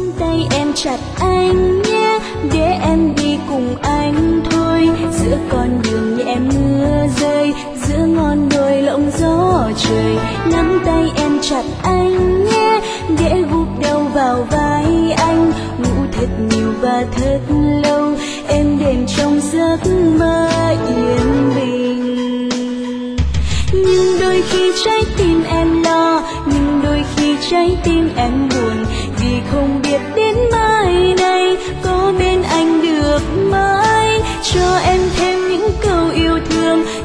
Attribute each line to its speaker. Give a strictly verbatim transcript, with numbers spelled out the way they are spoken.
Speaker 1: Nắm tay em chặt anh nhé, để em đi cùng anh thôi. Giữa con đường nhẹ mưa rơi, giữa ngọn đồi lộng gió trời. Nắm tay em chặt anh nhé, để gục đầu vào vai anh. Ngủ thật nhiều và thật lâu, em đêm trong giấc mơ yên bình. Nhưng đôi khi trái tim em lo, nhưng đôi khi trái tim em buồn, vì không biết đến mai này có bên anh được mãi. Cho em thêm những câu yêu thương,